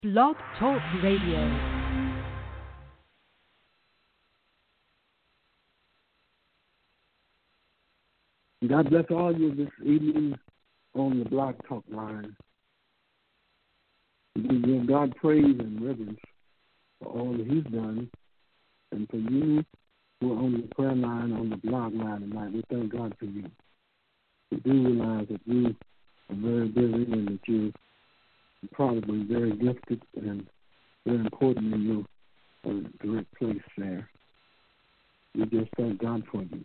Blog Talk Radio. God bless all you this evening on the Blog Talk line. We give God praise and reverence for all that He's done, and for you who are on the prayer line, on the blog line tonight. We thank God for you. We do realize that you are very busy and that you're probably very gifted and very important in your direct place there. We just thank God for you.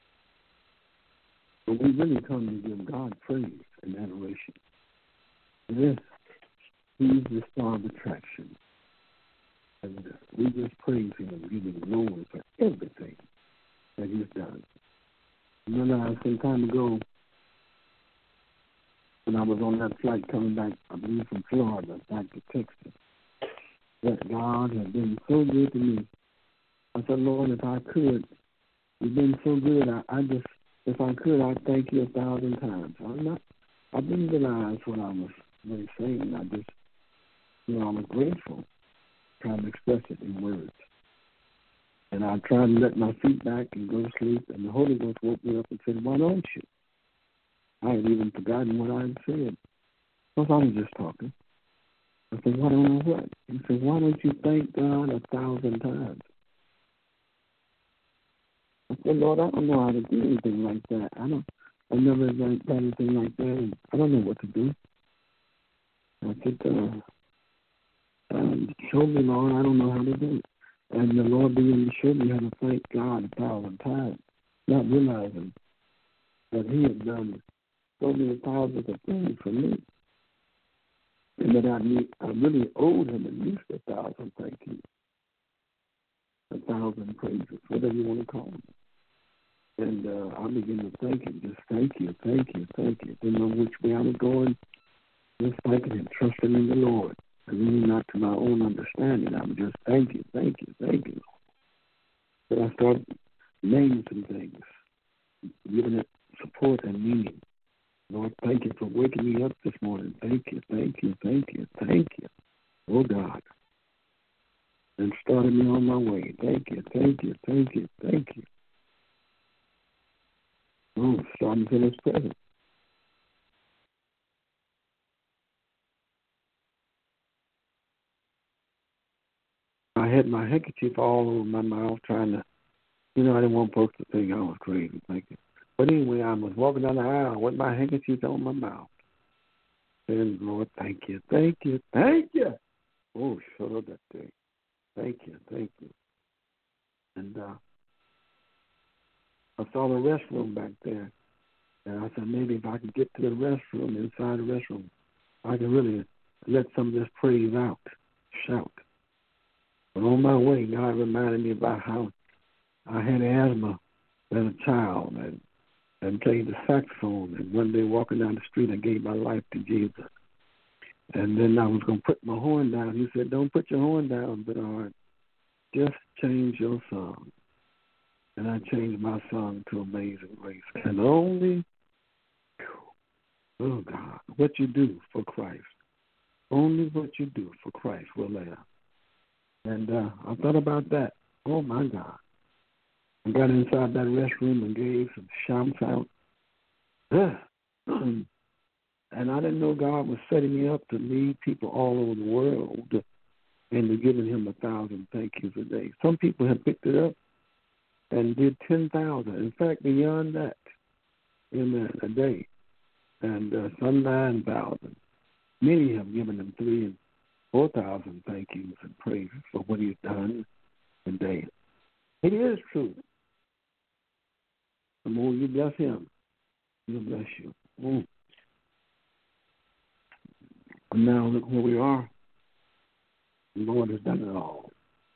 But we really come to give God praise and adoration. Yes, He's the star of attraction. And we just praise Him and give Him glory for everything that He's done. You know, some time ago, when I was on that flight coming back, I believe from Florida back to Texas, that God has been so good to me. I said, Lord, if I could, you've been so good. If I could, I'd thank you 1,000 times. I didn't realize what I was really saying. I was grateful, trying to express it in words. And I tried to let my feet back and go to sleep, and the Holy Ghost woke me up and said, why don't you? I had even forgotten what I had said. I thought I was just talking. I said, why don't I what? He said, why don't you thank God 1,000 times? I said, Lord, I don't know how to do anything like that. I've never done anything like that, and I don't know what to do. I said, show me, Lord, I don't know how to do it. And the Lord began to show me how to thank God 1,000 times, not realizing that He had done so many thousands of things for me, and that I really owed Him at least 1,000 thank you, 1,000 praises, whatever you want to call them. And I began to thank Him, just thank you, thank you, thank you. Didn't know which way I was going, just thanking Him, trusting in the Lord, and really not to my own understanding. I was just thank you, thank you, thank you. But I started naming some things, giving it support and meaning. Lord, thank you for waking me up this morning. Thank you, thank you, thank you, thank you. Oh, God. And started me on my way. Thank you, thank you, thank you, thank you. Oh, starting to His presence. I had my handkerchief all over my mouth trying to, I didn't want folks to think I was crazy. Thank you. But anyway, I was walking down the aisle with my handkerchief on my mouth. And Lord, thank you, thank you, thank you. Oh, shut up that thing. Thank you, thank you. And I saw the restroom back there. And I said, maybe if I could get to the restroom, inside the restroom, I could really let some of this praise out, shout. But on my way, God reminded me about how I had asthma as a child and played the saxophone. And one day walking down the street, I gave my life to Jesus. And then I was going to put my horn down. He said, don't put your horn down, Bernard. Just change your song. And I changed my song to Amazing Grace. And only, oh God, what you do for Christ. Only what you do for Christ will last. And I thought about that. Oh, my God. I got inside that restroom and gave some shouts out. And I didn't know God was setting me up to lead people all over the world and to giving Him 1,000 thank yous a day. Some people have picked it up and did 10,000. In fact, beyond that in a day. And some 9,000. Many have given Him 3,000 and 4,000 thank yous and praises for what He's done today. It is true. The more you bless Him, He'll bless you. And now look where we are. The Lord has done it all.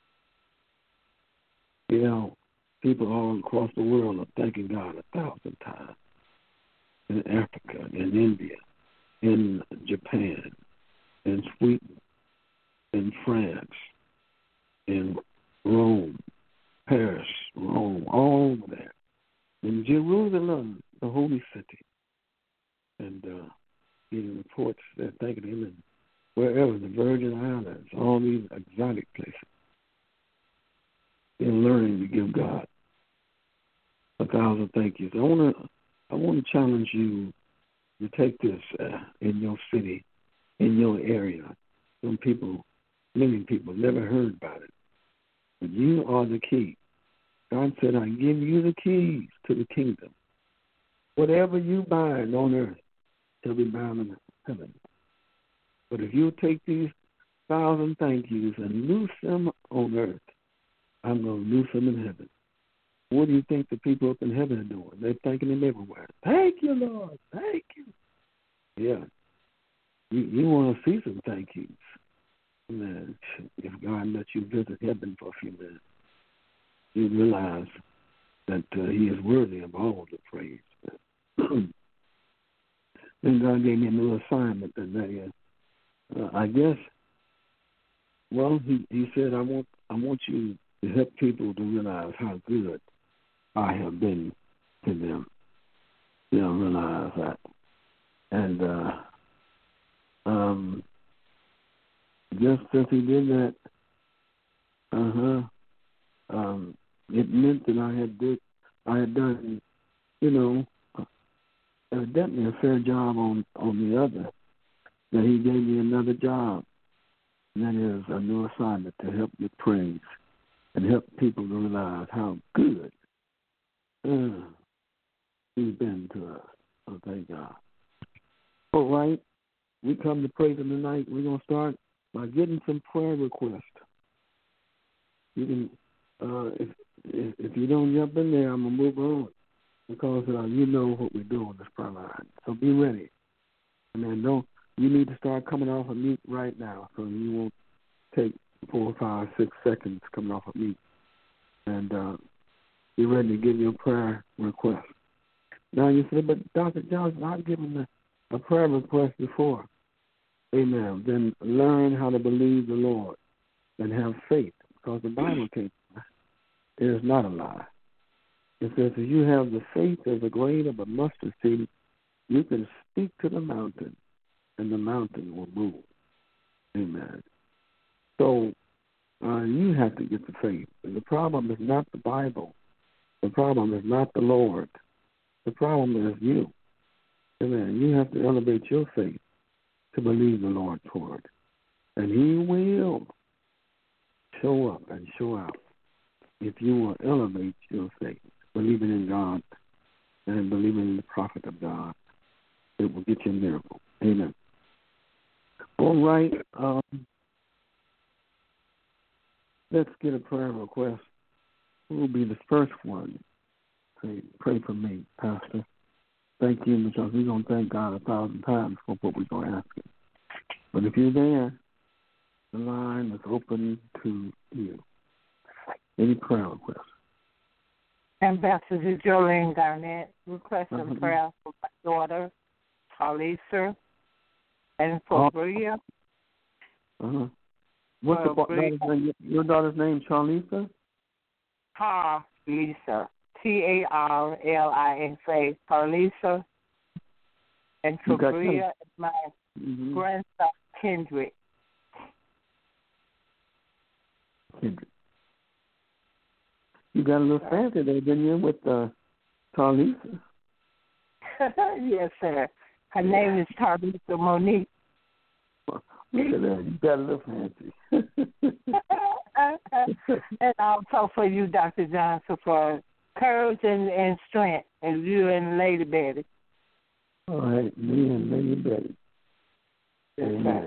People all across the world are thanking God 1,000 times. In Africa, in India, in Japan, in Sweden, in France, in Rome, Paris, Rome, all over there. In Jerusalem, the holy city. And getting reports, they're thanking Him wherever, the Virgin Islands, all these exotic places. They're learning to give God 1,000 thank yous. I want to challenge you to take this in your city, in your area. Some people, many people, never heard about it. But you are the key. God said, I give you the keys to the kingdom. Whatever you bind on earth shall be bound in heaven. But if you take these 1,000 thank yous and loose them on earth, I'm going to loose them in heaven. What do you think the people up in heaven are doing? They're thanking him everywhere. Thank you, Lord. Thank you. Yeah. You want to see some thank yous. Man, if God lets you visit heaven for a few minutes, you realize that he is worthy of all the praise. Then God gave me a new assignment, and that is, I guess, well, he said, I want you to help people to realize how good I have been to them. You know, realize that. And just since he did that, it meant that I had done, you know, evidently a fair job on the other. That he gave me another job. And that is a new assignment to help you praise and help people to realize how good he's been to us. Oh, thank God. All right. We come to praise him tonight. We're going to start by getting some prayer requests. You can, if you don't jump in there, I'm going to move on because you know what we do on this prayer line. So be ready. And then you need to start coming off of mute right now so you won't take 4, 5, 6 seconds coming off of mute. And be ready to give your prayer request. Now you say, but Dr. Johnson, I've given a prayer request before. Amen. Then learn how to believe the Lord and have faith, because the Bible tells us it is not a lie. It says if you have the faith as a grain of a mustard seed, you can speak to the mountain, and the mountain will move. Amen. So you have to get the faith. And the problem is not the Bible. The problem is not the Lord. The problem is you. Amen. You have to elevate your faith to believe the Lord for it. And he will show up and show out if you will elevate your faith, believing in God and believing in the prophet of God. It will get you a miracle. Amen. All right. Let's get a prayer request. Who will be the first one? Pray for me, Pastor. Thank you, because we're going to thank God 1,000 times for what we're going to ask him. But if you're there, the line is open to you. Any prayer requests? Ambassador Jolene Garnett requesting prayer for my daughter, Talisa, and for Bria. What's your daughter's name, Charlisa? Tarlisa. Tarlisa. Tarlisa. And for Bria is my grandson, Kendrick. You got a little fancy there, didn't you, with Tarlisa? Yes, sir. Her name is Tarlisa Monique. Look at that. You got a little fancy. And also for you, Dr. Johnson, for courage and strength, and you and Lady Betty. All right, me and Lady Betty. Amen.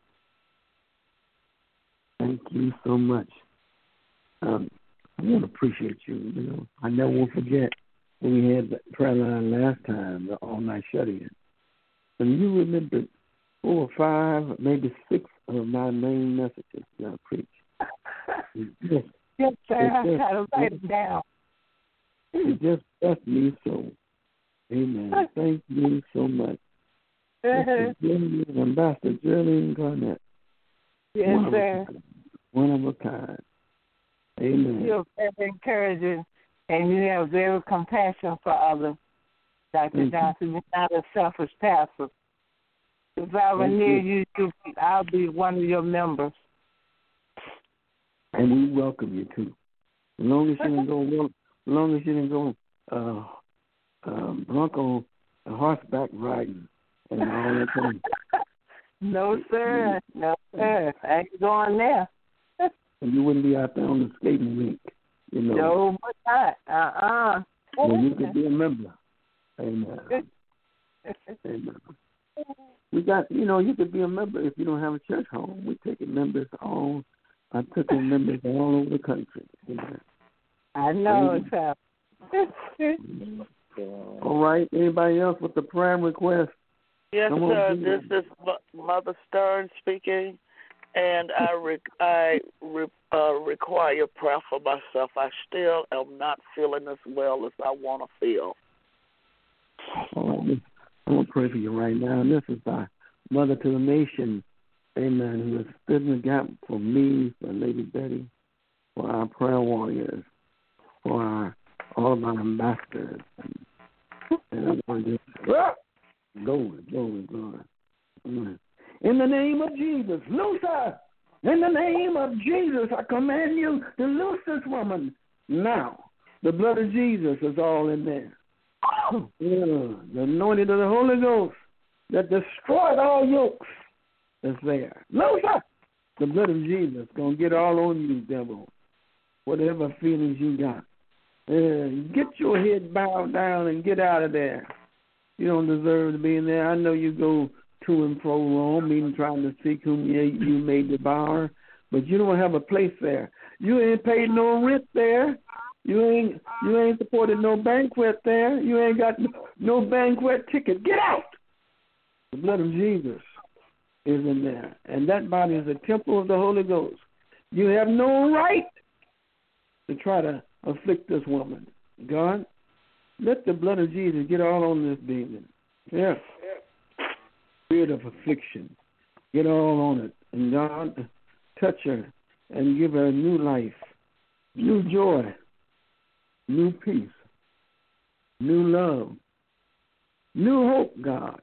Thank you so much. I want to appreciate you. You know, I never will forget when we had the prayer line last time, the all-night shut-in. And you remember 4 or 5, maybe 6 of my main messages that I preach. Yes, sir. I got to write it down. It just blessed me so. Amen. Thank you so much. Ambassador Jolene Garnett. Yes, sir. One of a kind. Amen. You're very encouraging, and you have very compassion for others. Dr. Johnson, you're not a selfish pastor. If I were near you, I'll be one of your members. And we welcome you too. As long as you didn't go, bronco horseback riding and all that thing. No, sir. No, sir. I ain't going there. And you wouldn't be out there on the skating rink, you know. No, but not. Well, you could be a member. Amen. Amen. We got, you could be a member if you don't have a church home. We taking members all. I took in members all over the country. Amen. I know, sir. All right. Anybody else with the prayer request? Yes, sir. This is Mother Stern speaking, and I require prayer for myself. I still am not feeling as well as I want to feel. All right. I'm going to pray for you right now. And this is our Mother to the Nation, amen, who has stood in the gap for me, for Lady Betty, for our prayer warriors, for all of our ambassadors. And I'm going to just glory. In the name of Jesus, loose her. In the name of Jesus, I command you to loose this woman now. The blood of Jesus is all in there. The anointing of the Holy Ghost that destroyed all yokes is there. Loose her. The blood of Jesus is going to get all on you, devil. Whatever feelings you got. Get your head bowed down and get out of there. You don't deserve to be in there. I know you go to and fro wrong, meaning trying to seek whom you may devour, but you don't have a place there. You ain't paid no rent there. You ain't supported no banquet there. You ain't got no banquet ticket. Get out. The blood of Jesus is in there, and that body is a temple of the Holy Ghost. You have no right to try to afflict this woman. God, let the blood of Jesus get all on this demon. Yeah. Spirit of affliction, get all on it. And God, touch her and give her a new life, new joy, new peace, new love, new hope, God.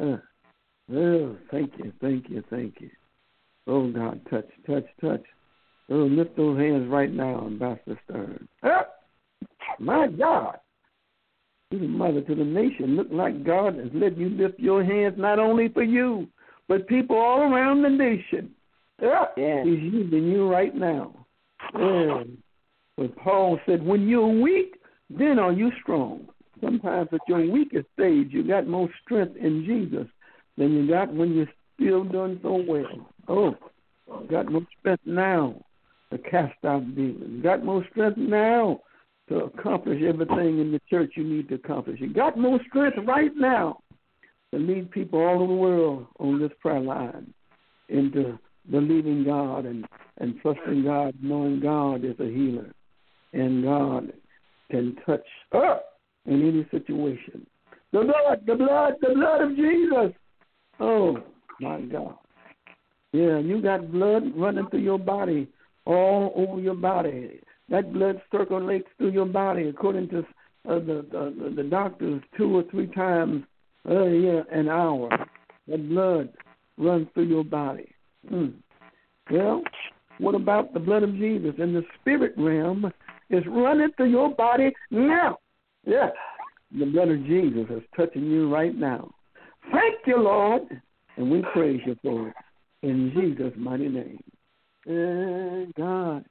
Thank you. Oh, God, touch. Oh, lift those hands right now, Ambassador Stern. My God. You're the Mother to the Nation. Look like God has let you lift your hands not only for you, but people all around the nation. He's using you right now. But Paul said, when you're weak, then are you strong. Sometimes at your weakest stage, you got more strength in Jesus than you got when you're still doing so well. Oh, you got more strength now to cast out demons. You got more strength now to accomplish everything in the church you need to accomplish. You got more strength right now to lead people all over the world on this prayer line into believing God and trusting God, knowing God is a healer. And God can touch in any situation. The blood of Jesus. Oh, my God. Yeah, you got blood running through your body, all over your body. That blood circulates through your body according to the doctors 2 or 3 times an hour. That blood runs through your body. Well, what about the blood of Jesus? In the spirit realm, it's running through your body now. Yeah, the blood of Jesus is touching you right now. Thank you, Lord, and we praise you for it in Jesus' mighty name. God.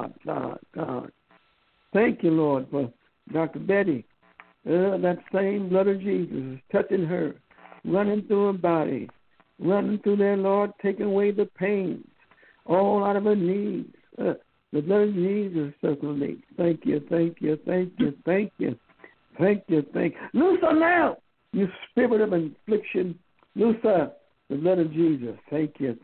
Thank you, Lord, for Dr. Betty. That same blood of Jesus is touching her, running through her body, running through there, Lord, taking away the pain, all out of her knees. The blood of Jesus circulates. Thank you. Loose her now, you spirit of affliction. Loose her, the blood of Jesus. Thank you.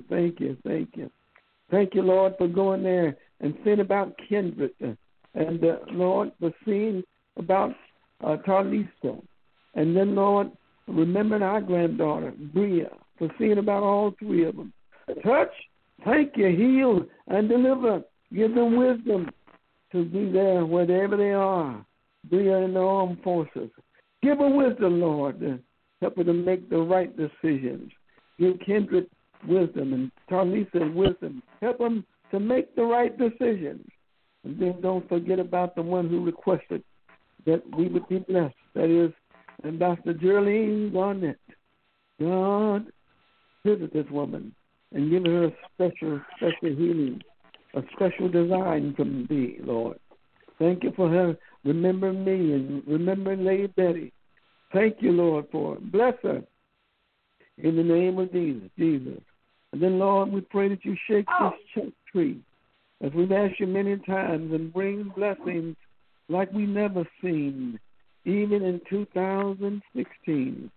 Thank you, Lord, for going there and seeing about Kendrick. And, Lord, for seeing about Tarlisa. And then, Lord, remembering our granddaughter, Bria, for seeing about all 3 of them. Touch, thank you, heal, and deliver. Give them wisdom to be there wherever they are. Bria in the armed forces. Give her wisdom, Lord, to help her to make the right decisions. Give Kendrick wisdom and Tarlisa wisdom. Help them to make the right decisions. And then don't forget about the one who requested that we would be blessed. That is Ambassador Geraldine Garnett. God, visit this woman and give her a special healing, a special design from thee, Lord. Thank you for her remembering me and remembering Lady Betty. Thank you, Lord, for it. Bless her in the name of Jesus. And then, Lord, we pray that you shake this church tree, as we've asked you many times, and bring blessings like we never seen, even in 2016.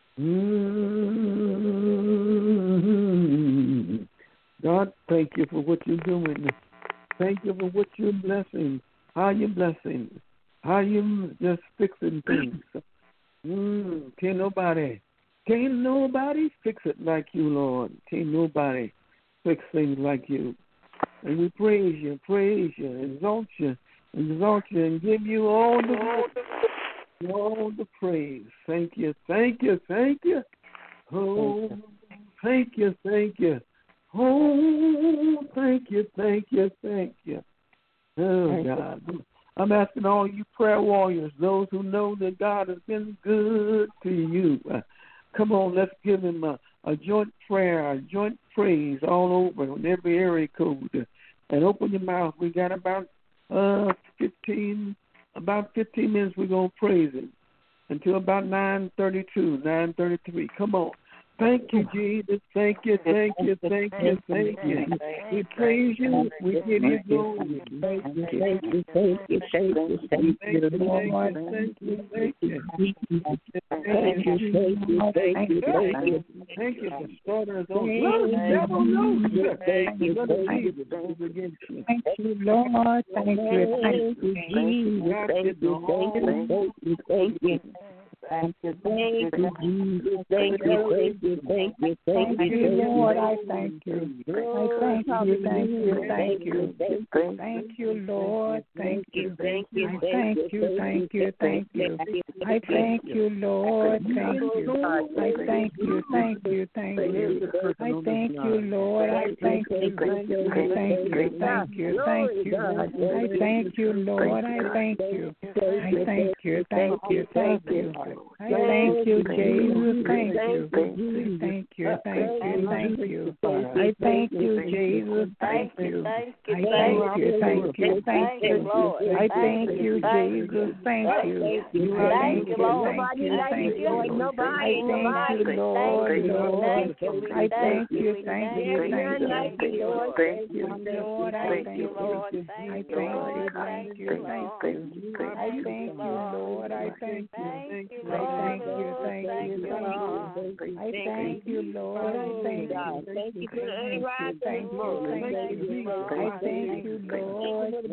God, thank you for what you're doing. Thank you for what you're blessing, how you're blessing, how you're just fixing things. Can't nobody fix it like you, Lord. Can't nobody fix things like you. And we praise you, exalt you, and give you all the praise. Thank you. Oh, thank you. Oh, thank you. Oh, God. I'm asking all you prayer warriors, those who know that God has been good to you. Come on, let's give him a joint prayer, a joint praise all over on every area code. And open your mouth. We got about 15 minutes we're going to praise him until about 9:32, 9:33. Come on. Thank you, Jesus. Thank you. We praise you. We give you glory. Thank you. Thank you for starting us on. Thank you, Lord. Thank you. Thank you, Jesus. Thank you, Lord. I thank you. Thank you, Lord. Thank you. I thank you. I thank you, Lord. Thank you. I thank you. I thank you, Lord. I thank you. I thank you, Lord. I thank you. I thank you, Jesus. Thank you. I thank you, Jesus. Thank you. I thank you, Lord. I thank you, Jesus. Thank you. Thank you, Lord. I thank you, Lord. I thank you, Lord. I thank you, Lord. I thank you, Lord. I thank you, Lord. I thank you. I thank you, Lord. I thank you, Lord. I thank you. Thank you for the thank you, Lord. I thank you, Lord. I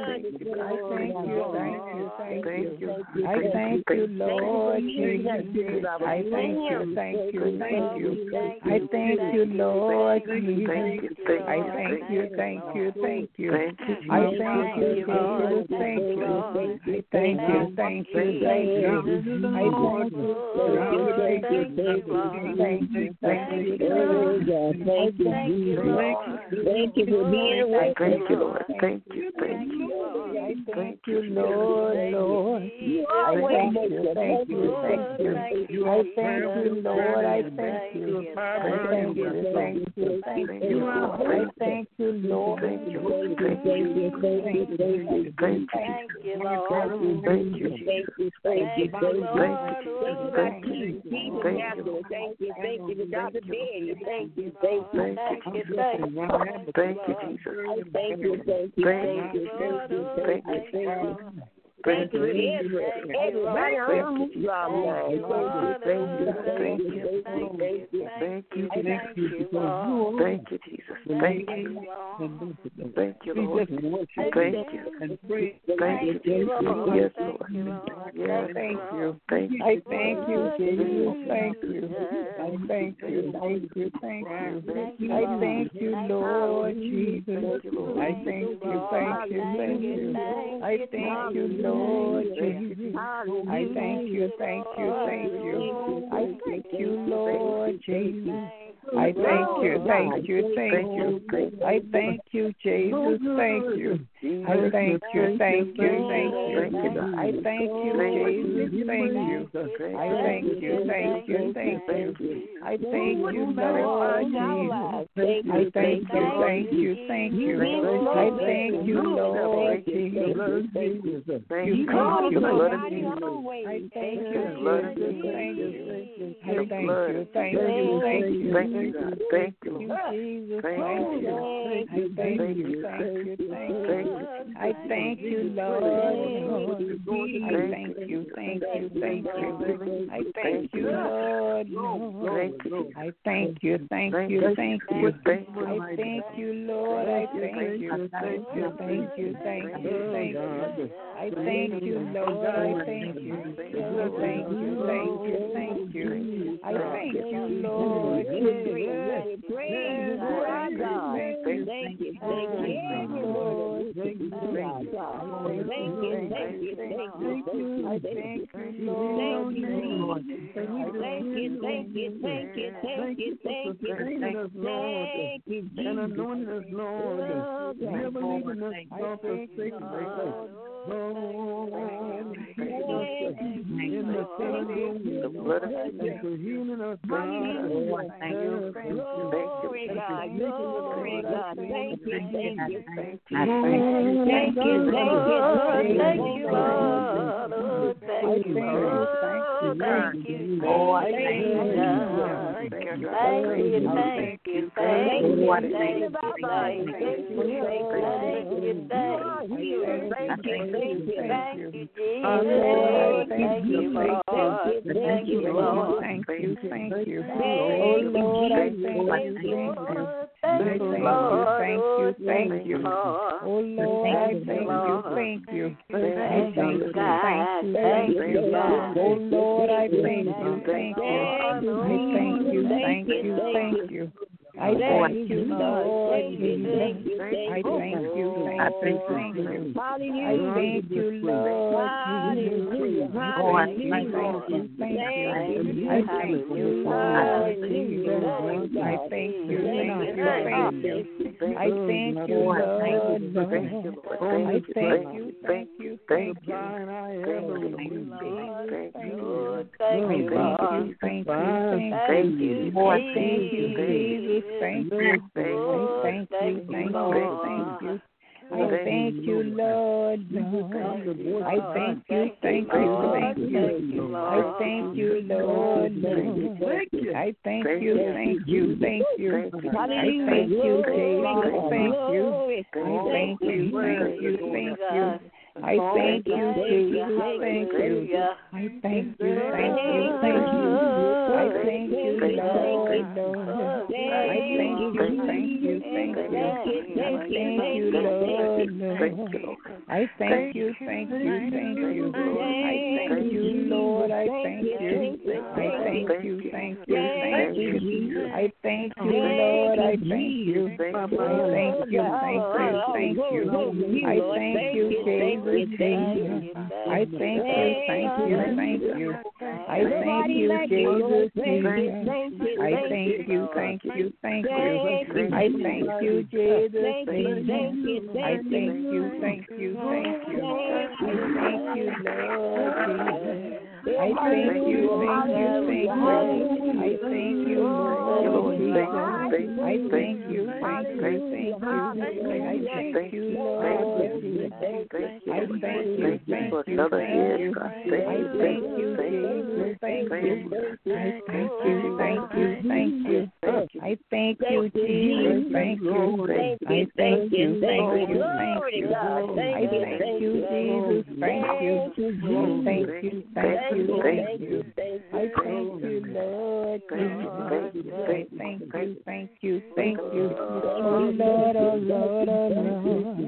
thank you, Lord. I thank you, thank you. I thank you, Lord. I thank you, thank you. I thank you, Lord. Thank you. Thank you. Thank you, everybody on the job now. Thank you, Jesus. Thank you, Jesus. Thank you, Lord. Thank you. Thank you, yes, Lord. Yes, thank you. Thank you. I thank you, Jesus. Thank you. I thank you. Thank you. Thank you. I thank you, Lord Jesus. I thank you. Thank you. Thank you. I thank you, Lord Jesus. I thank you. Thank you. Thank you. I thank you, Lord Jesus. I I thank you, thank you, thank you. I thank you, Jesus, thank you. I thank you, thank you, thank you. I thank you, Jesus, thank you. I thank you, thank you, thank you. I thank you, Lord Jesus. I thank you, thank you, thank you. I thank you, Lord Jesus. You thank you, Lord Jesus. I thank you, Jesus, thank you. I thank you, thank you, thank you. Thank you, Jesus, thank you. I thank you, thank you, thank you. I thank you, Lord. I thank you, thank you, thank you. I thank you, Lord. I thank you, thank you, thank you. I thank you, Lord. I thank you, thank you, thank you, thank you, thank you. I thank you, Lord. I thank you. I thank you, thank you, thank you. I thank you, Lord. Praise God. Thank you, Lord. Thank you, thank you, thank you. I thank you, Lord. Thank you, thank you, thank you, thank you, thank you, thank you, and anointing us, Lord. Never leaving us off the sacred place. Lord, in the center of the blood of Jesus, for healing us, God. Thank you, glory, God, glory, God. Thank you, thank you, thank you, thank you, thank you, Lord. Thank you, Lord. Thank you, Lord. Thank you, thank you, thank you, thank you, thank you, thank you. Oh Lord, I thank you. Thank you, thank you. Oh Lord, I thank you. Thank you, thank you. Oh Lord, I thank you, thank you. Thank you. I thank you, Lord Jesus. I thank you, thank you. I thank you, Lord Jesus. I thank you, thank you. I thank you, Lord Jesus. I thank you, thank you. I thank you, Lord. I thank you, thank you, thank you. Thank you, Jesus. Thank you. Thank you. Thank you. I thank you, Lord. I thank you, thank you, thank you. I thank you, Lord. I thank you, thank you, thank you. I thank you, Jesus, thank you. I thank you, thank you, thank you. I thank you, Jesus, thank you. I thank you, thank you, thank you. I thank you, Lord. I thank you, thank you, thank you. I thank you, Lord. I thank you, thank you, thank you. I thank you, Lord. I thank you. I thank you, thank you, thank you. I thank you, Lord. I thank you. I thank you, thank you, thank you. I thank you, Jesus. I thank you, thank you, thank you. I thank you, Jesus. I thank you, thank you, thank you. I thank you, Jesus. I thank you, thank you, thank you. I thank you, Lord Jesus. I thank you, thank you, thank you. I thank you, Lord Jesus. I thank you, thank you, thank you. I thank you, Lord Jesus. I thank you, thank you, thank you. I thank you, Jesus, thank you. I thank you, thank you, thank you. I thank you, Jesus, thank you. I thank you, thank you, thank you. I thank you, Jesus, thank you. Thank you, thank you, thank you. I thank you, Lord Jesus. I thank you, thank you, thank you. Oh Lord, oh Lord, oh Lord.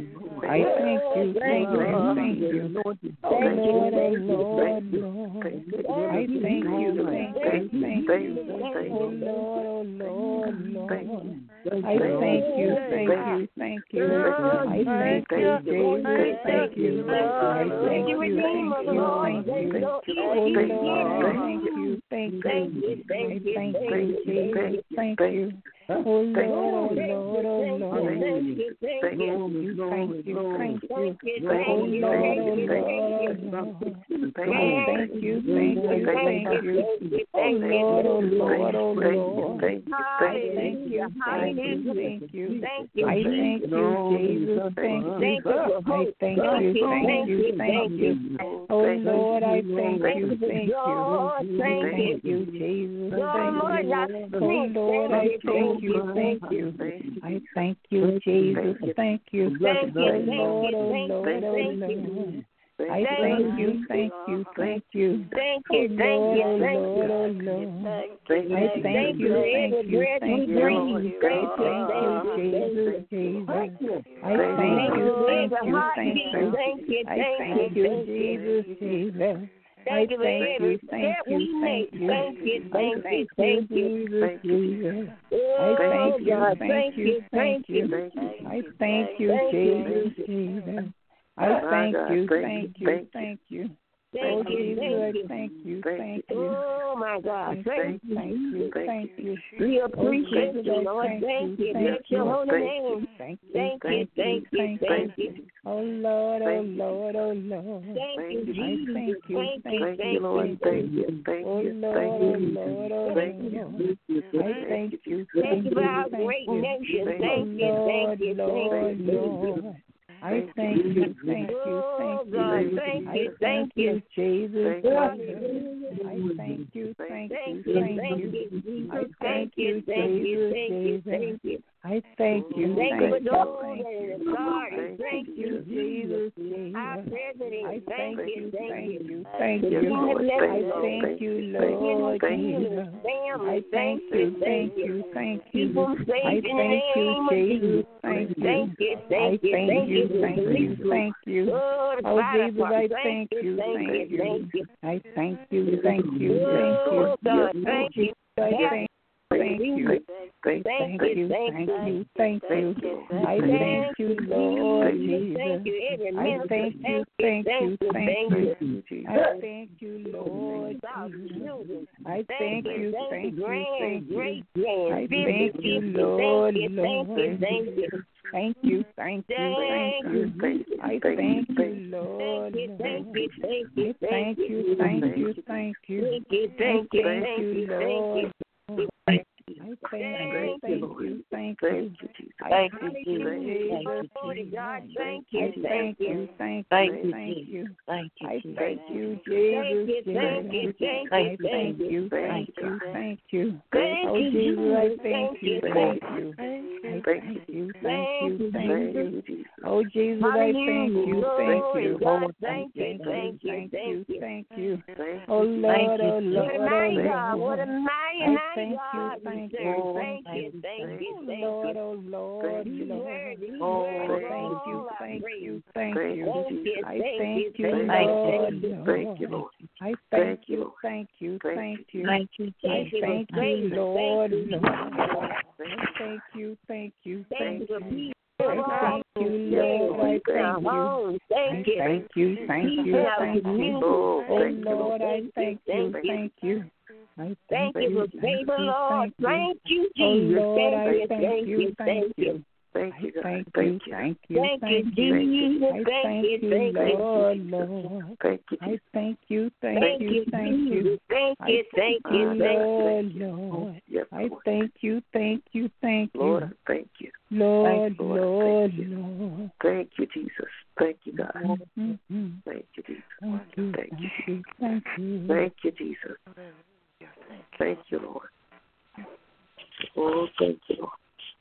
I thank you, thank you, thank you. Oh Lord, oh Lord, Lord. I thank you, thank you, thank you. Oh Lord, oh Lord, Lord. I thank you, thank you, thank you. I thank you, Jesus, thank you. I thank you, thank you, thank you. Oh Lord, I thank you, thank you. I thank you, Jesus, thank you. Oh Lord, oh Lord, oh Lord. Thank you, thank you, thank you. Oh Lord, oh Lord, oh Lord. Thank you, thank you, thank you. Oh Lord, oh Lord, oh Lord. I thank you, thank you, thank you. I thank you, Jesus, thank you. I thank you, thank you, thank you. Oh Lord, I thank you, thank you. Thank you, Jesus, thank you. Oh Lord, I thank you, thank you. I thank you, Jesus, thank you. Oh Lord, oh Lord, oh Lord. I thank you, thank you, thank you. Thank you, Lord, oh Lord, oh Lord. I thank you, thank you, thank you. I thank you, Jesus, Jesus. I thank you, thank you, thank you. I thank you, Jesus, Jesus. I thank you, thank you, thank you. I thank you, Jesus, Jesus. I thank you, thank you, thank you. I thank you, Jesus, Jesus. I thank you, thank you, thank you. Oh, Jesus, I thank you, thank you. Oh, my God. Thank you, thank you. We appreciate you, Lord. Thank you. Bless your holy name. Thank you, thank you, thank you, thank you. Oh, Lord, oh, Lord, oh, Lord. Thank you, Jesus. I thank you, thank you, Lord. Thank you, oh, Lord, oh, Lord, oh, Lord. I thank you, thank you for our great nation. Thank you, thank you, Lord, Lord. I thank you, thank you, thank you. I thank you, Jesus. I thank you, thank you, thank you. I thank you, Jesus, Jesus. I thank you, thank you, thank you, Jesus, Jesus. I thank you, thank you, thank you. I thank you, Lord Jesus. I thank you, thank you, thank you. I thank you, Jesus, thank you. I thank you, thank you, thank you. Oh, Jesus, I thank you, thank you. I thank you, thank you, thank you. Thank you. Thank you. Thank you, thank you, thank you. I thank you, Lord Jesus. I thank you, thank you, thank you. I thank you, Lord Jesus. I thank you, thank you, thank you. I thank you, Lord, Lord. Thank you, thank you, thank you. I thank you, Lord. Thank you, thank you, thank you, thank you. Thank you, Lord. I thank you, thank you. I thank you, Jesus. Thank you, thank you, thank you, thank you. I thank you, Jesus. Thank you, I thank you, thank you, thank you. Oh, Jesus, I thank you, thank you. I thank you, thank you, thank you. Oh, Jesus, I thank you, thank you. Thank you, thank you, thank you. Oh, Lord, oh, Lord, oh, Lord. What a mighty, mighty God. Thank you, thank you, thank you, Lord, oh Lord, Lord. Thank you, thank you, thank you. I thank you, Lord, thank you, Lord. I thank you, thank you, thank you. I thank you, Lord, Lord. Thank you, thank you, thank you. I thank you, Lord. I thank you. Thank you, thank you, thank you. Oh Lord, I thank you, thank you. I thank you for favor, Lord. Thank you, Oh Jesus. Lord, I thank you, thank you. Thank you, thank you, Jesus. I thank you, Lord, Lord. I thank you, thank you, thank you. Thank you, Lord, Lord. I thank you, thank you, thank you. Lord, thank you. Lord, Lord, Lord. Thank you, Jesus. Thank you, God. Mm-hmm. Thank you, Jesus. Thank you, thank you, thank you. Thank you, Jesus. Thank you, Lord. Oh, thank you, Lord.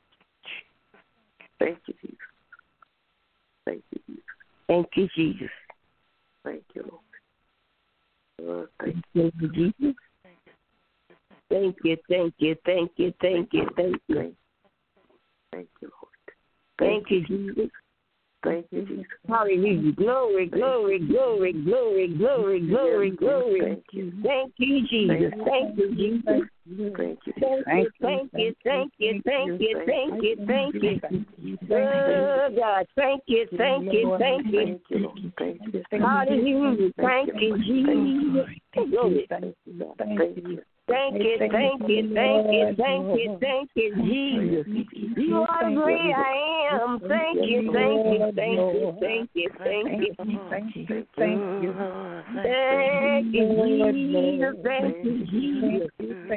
Thank you, Jesus. Thank you, Jesus. Thank you, Jesus. Thank you, Lord. Thank you, Jesus. Thank you, thank you, thank you, thank you, thank you. Thank you, Lord. Thank you, Jesus. Thank you, Jesus. Hallelujah. Glory, glory, glory, glory, glory, glory, glory. Thank you. Thank you, Jesus. Thank you, Jesus. Thank you. Thank you, thank you, thank you, thank you, thank you. Oh, God, thank you, thank you, thank you. Thank you. Hallelujah. Thank you, Jesus. Glory. Thank you. Thank you, thank you, thank you, thank you, thank you, Jesus. You are the great I am. Thank you, thank you, thank you, thank you, thank you, thank you, thank you. Thank you, Jesus. Thank you, Jesus.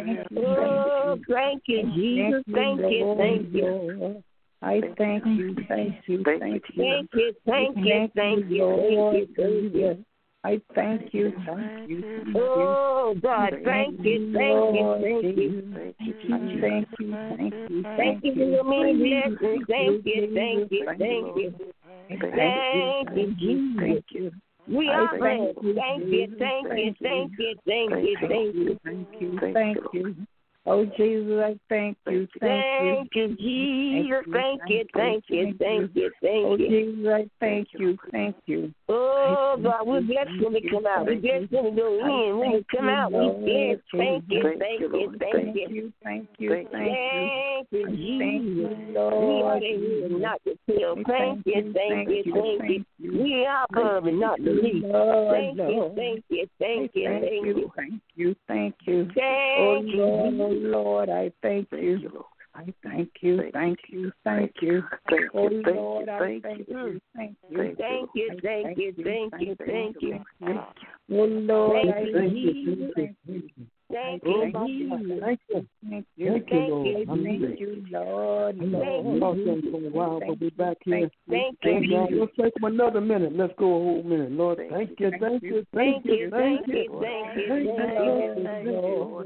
Oh, thank you, Jesus. Thank you, thank you. I thank you, thank you, thank you. Thank you, thank you, thank you, thank you. I thank you, thank you. Oh, God, thank you, thank you, thank you. Thank you, thank you. Thank you for your many blessings. Thank you, thank you, thank you. Thank you, Jesus. We are blessed. Thank you, thank you, thank you, thank you, thank you. Thank you, thank you. Oh, Jesus, I thank you, thank you. Thank you, Jesus. Thank you, thank you, thank you, Oh, thank you. Jesus, I thank you, thank you. Oh, God, we're blessed when we come out. We're blessed when we go in. When we come out, we dance. Thank you, thank you, thank you. Thank you, Thank you, Jesus. We Lord. are the head and not the tail. Thank you, thank you, thank you. We are above and not beneath. Thank you, thank you, thank you, thank you. Thank you, thank you. Thank you, Lord, I thank you. I thank you, thank you, thank you. Oh, Lord, I thank you, thank you. Thank you, thank you, thank you, thank you. Oh, Lord, I thank you. Thank you, Jesus. Thank you. Thank you, Lord. thank you, Lord. We lost them for a while, but we're back here. Thank Thank you, God. Let's take them another minute. Let's go a whole minute. Lord, thank you, thank you, thank you, thank you. thank you, thank you. Oh,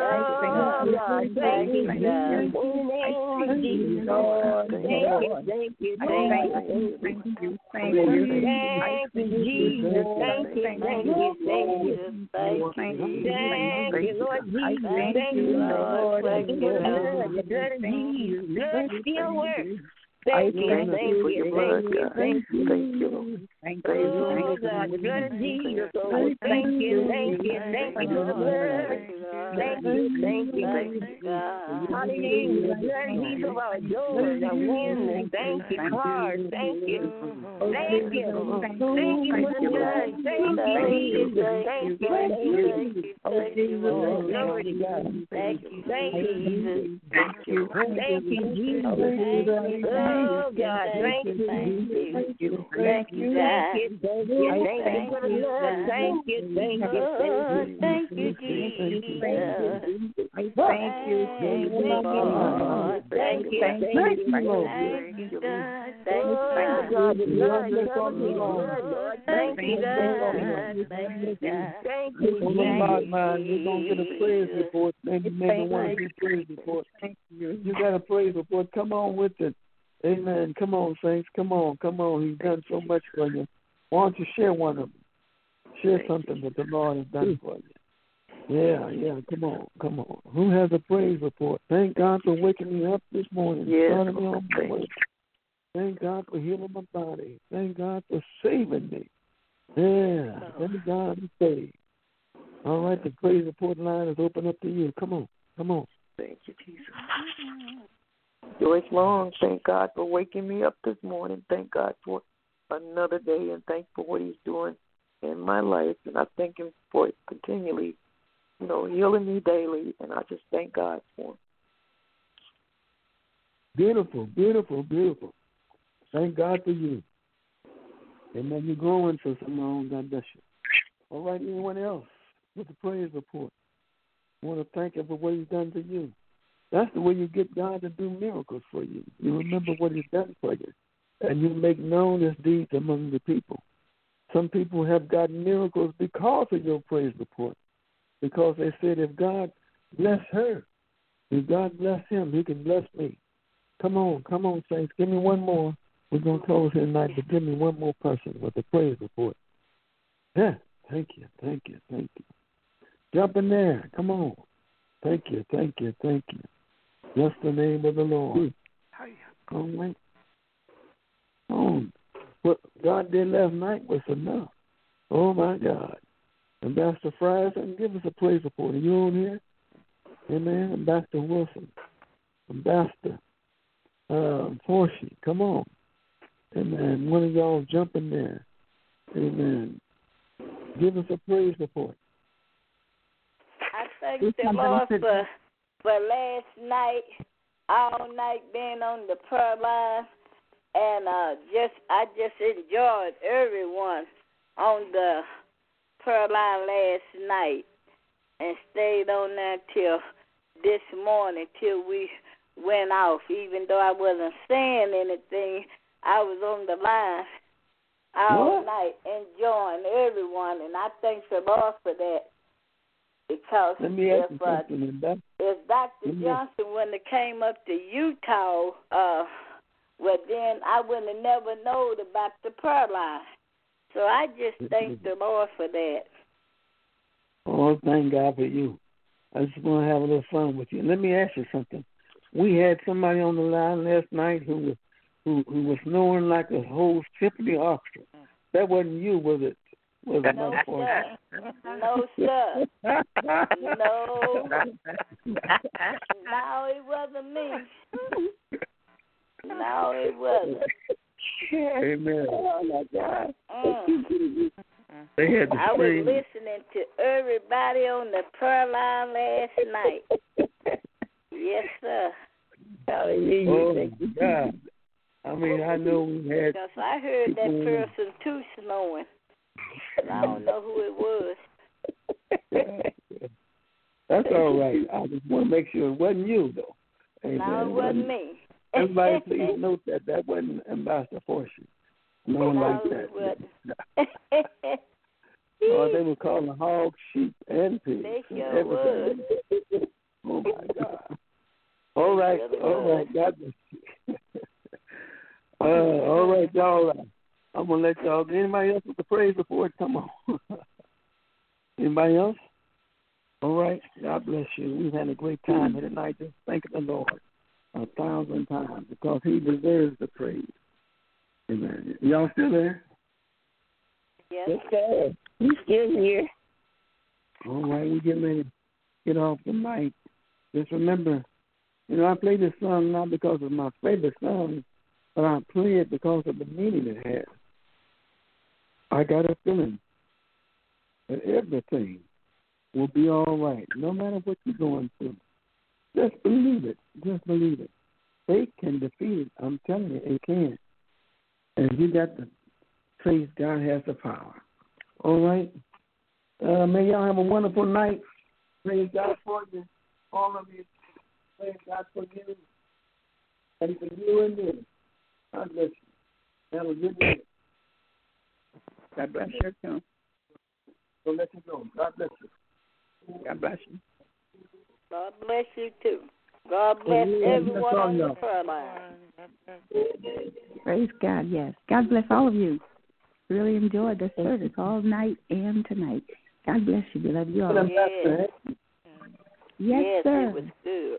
God, thank you, God. In the name of Jesus, Lord. Thank you, thank you, thank you. Thank you. Thank you, Jesus. Thank you, thank you, thank you. Thank you, Lord Jesus. Thank you, Lord. Thank you, Lord. The blood of Jesus. Blood still works. Thank you, thank you, thank you, thank you. Thank you, Lord. Thank Oh, God, the blood of Jesus. Oh, thank you, thank you, thank you for the blood. Thank you, thank you. Hallelujah. The blood of Jesus of our doors, our windows. Thank you, cars. Thank you. Thank you. Thank you for the blood. Thank you, Jesus. Thank you, thank you. Oh, Jesus. Glory to God. Thank you, Jesus. Thank you. Thank you, Jesus. Oh, God, thank you. you. Thank you, thank you, thank you for the love. Thank you, thank you, thank you, Jesus. I thank you, Lord. Thank you, thank you, Lord. Oh, God, the blood, the blood, thank you, God. Thank you, Lord, man, you're going to get a praise report. Maybe one or two praise reports. You got a praise report. Come on with it. Amen. Come on, saints. Come on. He's done so much for you. Why don't you share one of them? Share something that the Lord has done for you. Yeah. Come on. Who has a praise report? Thank God for waking me up this morning. Starting me on my way. Thank God for healing my body. Thank God for saving me. Yeah. Thank God for saving. All right, the praise report line is open up to you. Come on. Thank you, Jesus. Joyce Long, thank God for waking me up this morning. Thank God for another day, and thank for what He's doing in my life. And I thank Him for continually, healing me daily. And I just thank God for Him. Beautiful, beautiful, beautiful. Thank God for you. Amen. You're growing for so long. God bless you. All right, anyone else with a praise report? I want to thank Him for what He's done to you. That's the way you get God to do miracles for you. You remember what He's done for you, and you make known His deeds among the people. Some people have gotten miracles because of your praise report, because they said, if God bless her, if God bless him, He can bless me. Come on, saints. Give me one more. We're going to close here tonight, but give me one more person with a praise report. Yeah, thank you. Jump in there. Come on. Thank you. Bless the name of the Lord. All right. God did last night was enough. Oh, my God. Ambassador Frierson, give us a praise report. Are you on here? Amen. Ambassador Wilson. Ambassador Horsey, come on. Amen. One of y'all jump in there. Amen. Give us a praise report. I thank the Lord for last night, all night being on the prayer line, and I just enjoyed everyone on the prayer line last night, and stayed on there till this morning, till we went off. Even though I wasn't saying anything, I was on the line all night enjoying everyone, and I thank the Lord for that. Because if Dr. Johnson wouldn't have came up to Utah, well, then I wouldn't have never known about the prayer line. So I just thank the Lord for that. Oh, thank God for you. I just want to have a little fun with you. Let me ask you something. We had somebody on the line last night who was snoring like a whole symphony orchestra. That wasn't you, was it? No, sir. No, sir. No. No, it wasn't me. No, it wasn't. Amen. Oh, my God. I was listening to everybody on the prayer line last night. Yes, sir. Hallelujah. Oh, God. I mean, I know we had... Because I heard that person, too, snoring. But I don't know who it was. That's all right. I just want to make sure it wasn't you, though. Amen. No, it wasn't me. Everybody please note that wasn't Ambassador Fortune. No one like that. Oh, they were calling hogs, sheep, and pigs. They sure was. Oh, my God. All right. God bless you. All right, y'all. I'm going to let y'all. Anybody else with the praise report? Come on. Anybody else? All right. God bless you. We've had a great time here tonight. Just thank the Lord 1,000 times because he deserves the praise. Amen. Y'all still there? Yes, sir. He's still here. All right. We're getting ready to get off the mic. Just remember, I play this song not because of my favorite song, but I play it because of the meaning it has. I got a feeling that everything will be all right, no matter what you're going through. Just believe it. Just believe it. Faith can defeat it. I'm telling you, it can. And you got the faith, God has the power. All right? May y'all have a wonderful night. Praise God for you, all of you. Praise God for you. And for you and me. God bless you. Have a good day. God bless you, too. Don't let you go. God bless you. God bless you. God bless you, too. God bless everyone on the prayer line. Praise God, yes. God bless all of you. Really enjoyed the service all night and tonight. God bless you. We love you all. Yes, sir. It was good.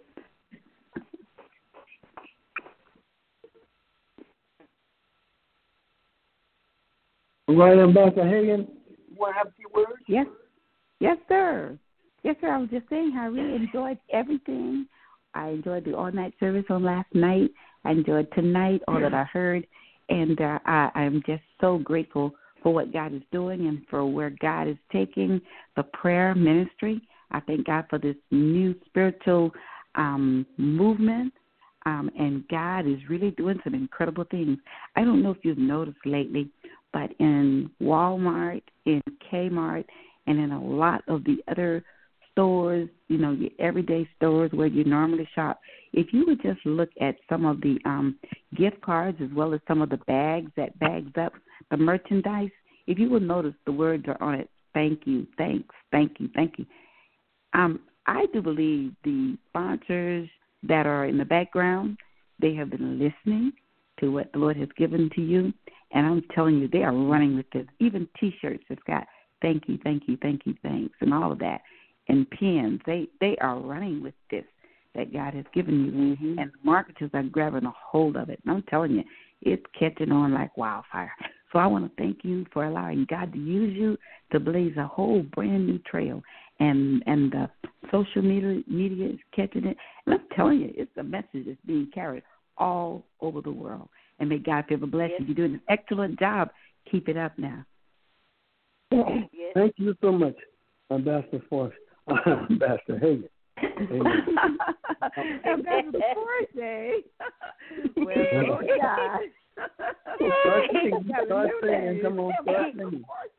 All right, Ambassador Hagan, you want to have a few words? Yes. Yes, sir. Yes, sir. I was just saying how I really enjoyed everything. I enjoyed the all-night service on last night. I enjoyed tonight, all that I heard. And I'm just so grateful for what God is doing and for where God is taking the prayer ministry. I thank God for this new spiritual movement. And God is really doing some incredible things. I don't know if you've noticed lately, but in Walmart, in Kmart, and in a lot of the other stores, your everyday stores where you normally shop, if you would just look at some of the gift cards as well as some of the bags that bags up the merchandise, if you would notice the words are on it, thank you, thanks, thank you, thank you. I do believe the sponsors that are in the background, they have been listening to what the Lord has given to you, and I'm telling you, they are running with this. Even T-shirts have got thank you, thank you, thank you, thanks, and all of that. And pens, they are running with this that God has given you. Mm-hmm. And the marketers are grabbing a hold of it. And I'm telling you, it's catching on like wildfire. So I want to thank you for allowing God to use you to blaze a whole brand new trail. And the social media is catching it. And I'm telling you, it's a message that's being carried all over the world. And may God ever bless you. You're doing an excellent job. Keep it up now. Thank you so much, Ambassador Force. Ambassador Hagan. Ambassador Force, eh? Well, God. Start singing. Come on, start singing.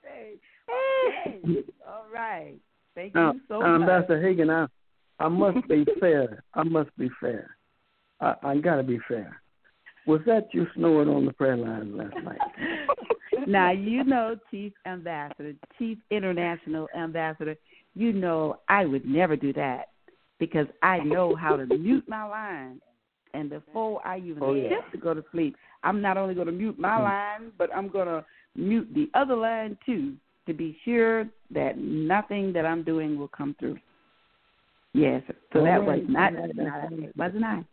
All right. Thank you so much. Ambassador Hagan, I must be fair. I got to be fair. Was that you snoring on the prayer line last night? Now, you know, Chief Ambassador, Chief International Ambassador, you know I would never do that because I know how to mute my line. And before I even attempt to go to sleep, I'm not only going to mute my line, but I'm going to mute the other line, too, to be sure that nothing that I'm doing will come through. Yes, so that was not wasn't I.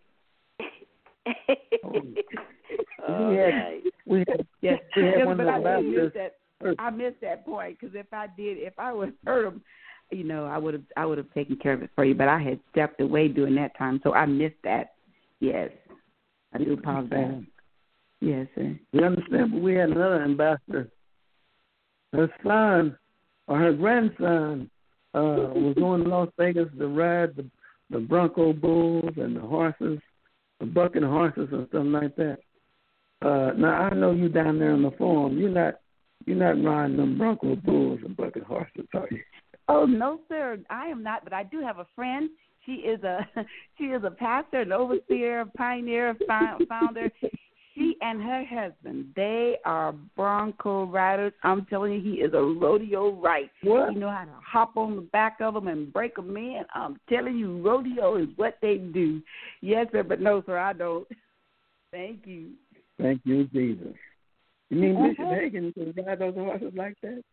We had one of the ambassadors. I missed that point because if I would have heard him, you know, I would have taken care of it for you. But I had stepped away during that time, so I missed that. Yes, I do apologize. Yes, sir. You understand? But we had another ambassador. Her son or her grandson was going to Las Vegas to ride the Bronco bulls and the horses, the bucking horses and stuff like that. Now I know you down there on the farm. You're not riding them Bronco bulls and bucking horses, are you? Oh no, sir, I am not. But I do have a friend. She is a pastor, an overseer, pioneer, founder. She and her husband, they are Bronco riders. I'm telling you, he is a rodeo right. What? You know how to hop on the back of them and break them in. I'm telling you, rodeo is what they do. Yes, sir, but no, sir, I don't. Thank you. Thank you, Jesus. You mean Bishop Hagan can ride those horses like that?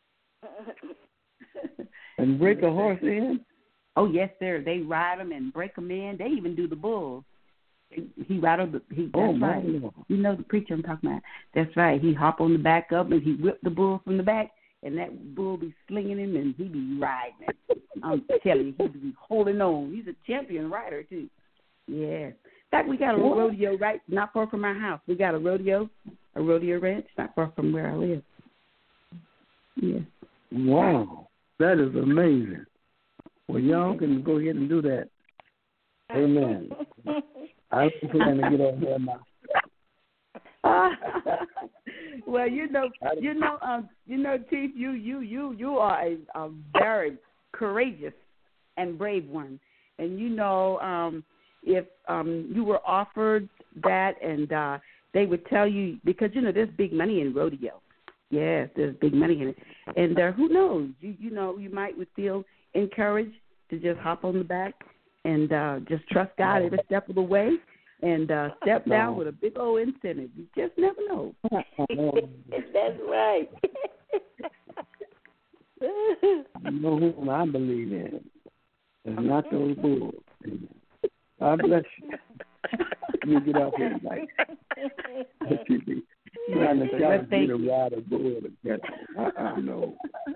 And break a horse in? Oh, yes, sir. They ride them and break them in. They even do the bulls. He rattled the. That's right. You know the preacher I'm talking about. That's right. He hop on the back of him and he whip the bull from the back, and that bull be slinging him and he be riding. I'm telling you, he be holding on. He's a champion rider too. Yeah. In fact, we got a rodeo right not far from our house. We got a rodeo ranch not far from where I live. Yeah. Wow, that is amazing. Well, y'all can go ahead and do that. Amen. I'm planning to get over there now. Well, you know, Chief, you are a very courageous and brave one, and you know, if you were offered that, and they would tell you because you know there's big money in rodeo. Yes, there's big money in it, and who knows? You know, you might would feel encouraged to just hop on the back and just trust God every step of the way and step down with a big old incentive. You just never know. That's right. You know whom I believe in. It's not those bulls. God bless you. You get out here tonight. You're trying to challenge me to ride a bull together. No.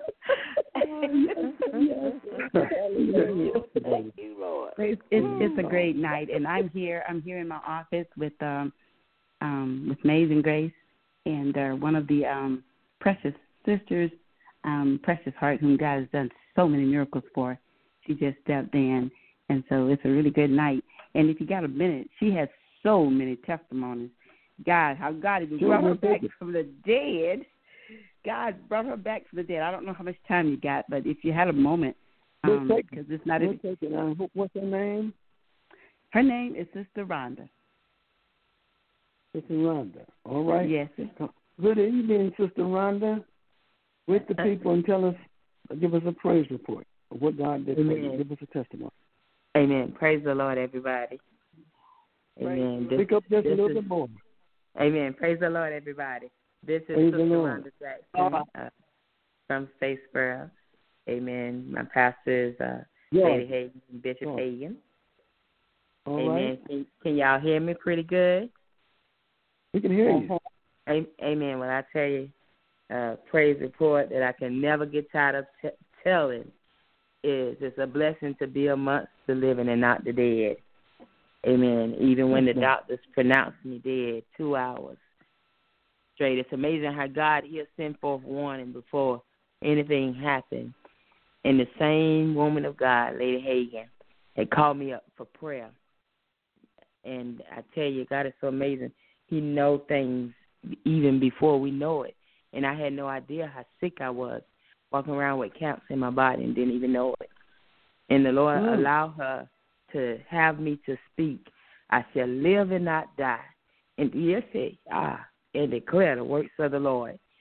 Thank you, Lord. It's a great night, and I'm here in my office with Amazing Grace and one of the precious sisters, Precious Heart, whom God has done so many miracles for. She just stepped in, and so it's a really good night. And if you got a minute, she has so many testimonies. God, how God even brought her back from the dead. God brought her back from the dead. I don't know how much time you got, but if you had a moment, because it's not. What's her name? Her name is Sister Rhonda. Sister Rhonda. All right. Yes. Good evening, Sister Rhonda. With the people and give us a praise report of what God did for you. Give us a testimony. Amen. Praise the Lord, everybody. Amen. Pick up just a little bit more. Amen. Praise the Lord, everybody. This is Sister Rhonda Jackson from Statesboro. Amen. My pastor is Lady Hagan, Bishop Hagan. All Amen. Right. Can y'all hear me pretty good? We can hear you. Amen. Well, I tell you, praise report that I can never get tired of telling is it's a blessing to be amongst the living and not the dead. Amen. Even when the doctors pronounced me dead 2 hours straight. It's amazing how God, he'll send forth warning before anything happened. And the same woman of God, Lady Hagan, had called me up for prayer. And I tell you, God is so amazing. He knows things even before we know it. And I had no idea how sick I was, walking around with camps in my body and didn't even know it. And the Lord allowed her to have me to speak. I shall live and not die. And and declare the works of the Lord.